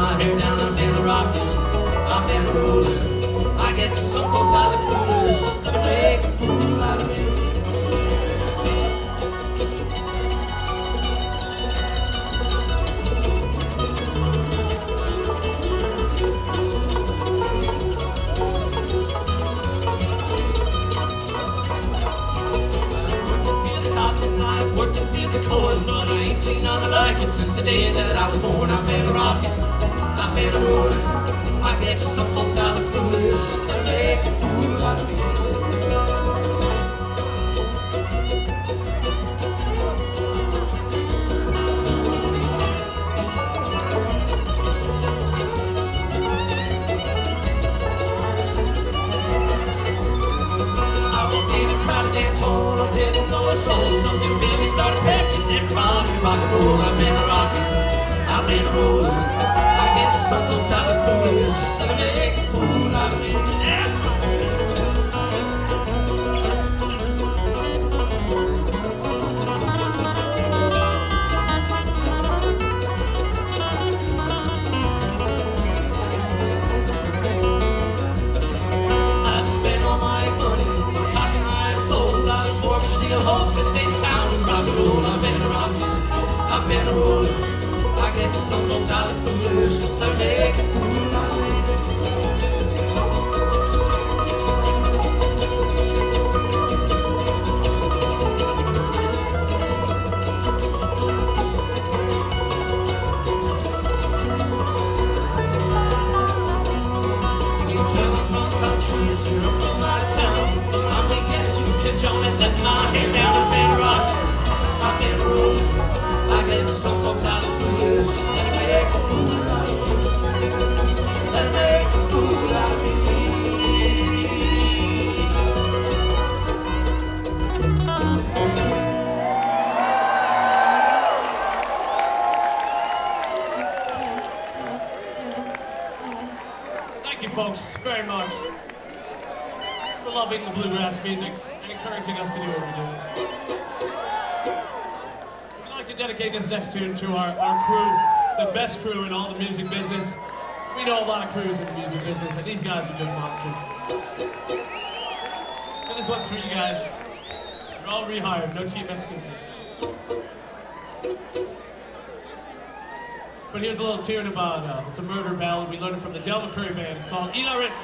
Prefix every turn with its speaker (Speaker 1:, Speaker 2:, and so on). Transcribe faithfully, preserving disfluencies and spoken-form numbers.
Speaker 1: my hair down, I've been rocking, I've been rolling. I guess some folks I look foolish, just gonna make a fool out of me. Working fields of corn, but I ain't seen nothing like it since the day that I was born. I've been rocking, I've been rolling. I guess some folks I look foolish, just gonna make a fool out of me. Dance hall, I didn't know a soul. Some new baby started packing, everybody rock and roll. I've been rocking, I've been rolling. I guess some folks I look foolish, just gonna make a fool out of me. That's I've spent all my money, the host that stayed in town and rock and roll. I've been rocking, I've been rolling. I guess some folks I look foolish, just to make a fool out of me. You can tell I'm from countries, you're from my town. I'm gonna get you, catch on and let my hair down. I've been rocking, I've been rolling. I guess some folks I look foolish, just let me make a fool out of me. Just let me make a fool out of me. Thank you folks very much for loving the bluegrass music and encouraging us to do what we do. We'd like to dedicate this next tune to our, our crew, the best crew in all the music business. We know a lot of crews in the music business, and these guys are just monsters. So this one's for you guys. You're all rehired, no cheap Mexican food. But here's a little tune about, uh, it's a murder ballad. We learned it from the Del McCoury Band. It's called Ila Rit.